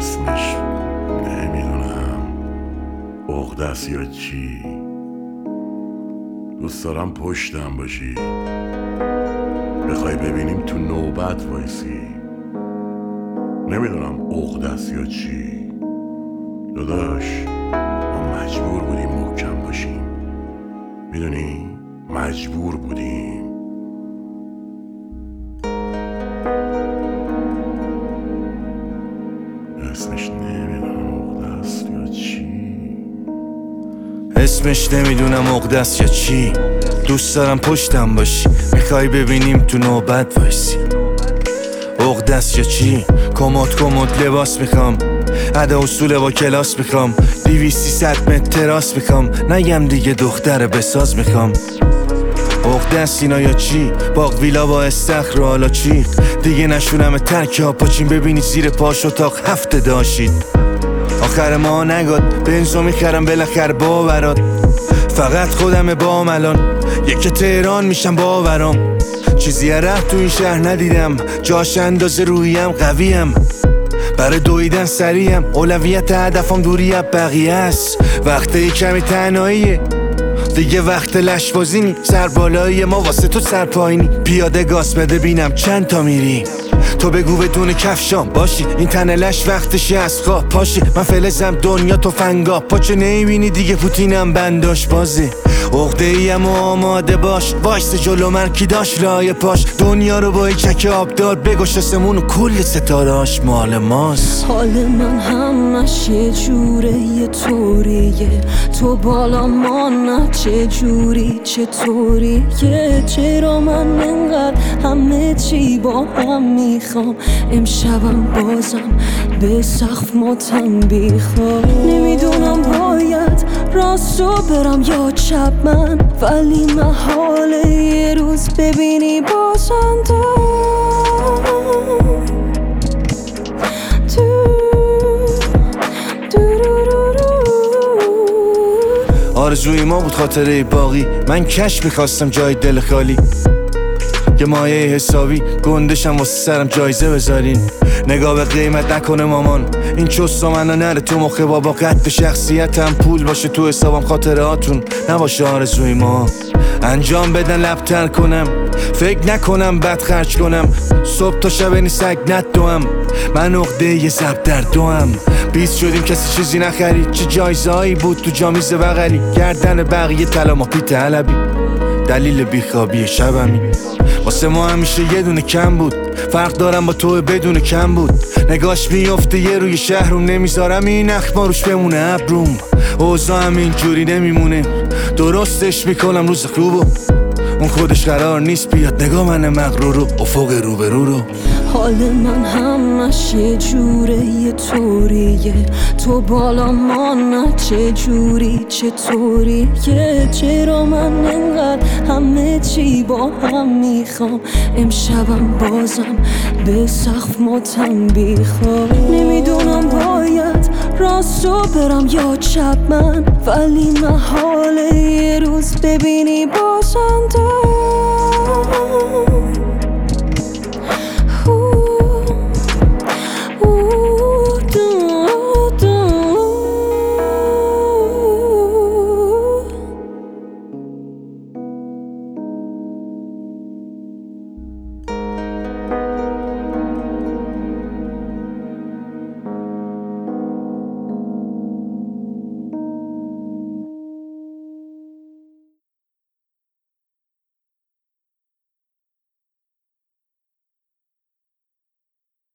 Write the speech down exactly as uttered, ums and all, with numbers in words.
اسمش نمیدونم عقده است یا چی. دوست دارم پشتم باشی، بخوای ببینیم تو نوبت وایسی. نمیدونم عقده است یا چی. داداش ما مجبور بودیم محکم باشیم، میدونی؟ مجبور بودیم. اسمش نمیدونم عقده است یا چی. اسمش نمیدونم عقده است یا چی. دوست دارم پشتم باشی، میخوای ببینیم تو نوبت وایسی. عقده است یا چی؟ کمد کمد لباس میخوام، ادا اصول با کلاس میخوام، دیویست سیصد متر تراس میخوام، نگم دیگه دختر بساز میخوام. عقده است اینا یا چی؟ باغ ویلا با استخر و حالا چی؟ دیگه نشونم ترک ها پاچین ببینی زیر پاش اتاق هفته داشتید. آخر ما نگاد بنزو میخرم بالاخره باورات، فقط خودم بام الان یک تهران میشم باورام. چیزی ره تو این شهر ندیدم، جاش اندازه رویم قویم، برای دویدن سریم، اولویت هدفم دوری از بقیه است. وقتی کمی تنهاییه دیگه، وقت لشبازی نی، سر بالایی ما واسه تو سر پایینی. پیاده گاز بده بینم چند تا میری، تو بگو بدون کفشام باشی، این تنه لش وقتشی از خواب پاشی. من فلزم دنیا تو فنگا، پاچه نمیبینی دیگه پوتینم بنداش بازی. عقده ایم و آماده باش، وایس جلو من کی داشت لای پاش. دنیا رو با چک آبدار بگوش آسمون و کل ستارهاش مال ماست. حال من همش یه جوره یه طوریه، تو بالا ما نه چه جوری چطوریه. چرا من انقدر همه چی با هم میخوام، امشبم بازم به سقف ماتم بیخوام. نمیدونم باید راستو برم یا چپ من، ولی محاله یه روز ببینی بازم تو آرزوی ما بود خاطره باقی، من کش میخواستم جای دل خالی، یه مایه حسابی گندشم واسه سرم جایزه بذارین. نگاه به قیمت نکنه مامان، این چست منو نره تو مخه بابا. قد شخصیتم پول باشه تو حسابم، خاطراتون نباشه آرزوی ما. انجام بدن لبتر کنم، فکر نکنم بد خرج کنم، صبح تا شب این سگ ندوم. من عقده یه زب در دوام، بیست شدیم کسی چیزی نخرید، چه جایزه هایی بود تو جامیز بغلی. گردن بقیه طلا ما پیت علبی، دلیل بیخوابی شبمی. واسه ما همیشه یه دونه کم بود، فرق دارم با تو بدون کم بود. نگاش میفته یه روی شهرم، نمیذارم این اخما روش بمونه ابروم. اوضاع همین جوری نمیمونه، درستش میکنم روز خوبو، اون خودش قرار نیست بیاد نگاه من مغرور رو افق روبرو رو. حال من همش یه جوره یه طوریه، تو بالا ما نه چه جوری چطوریه. چرا من انقدر همه چی با هم میخوام، امشبم بازم به سقف ماتم بیخوام. نمیدونم باید راستو برم یا چپ من، ولی محاله یه روز ببینی بازم تو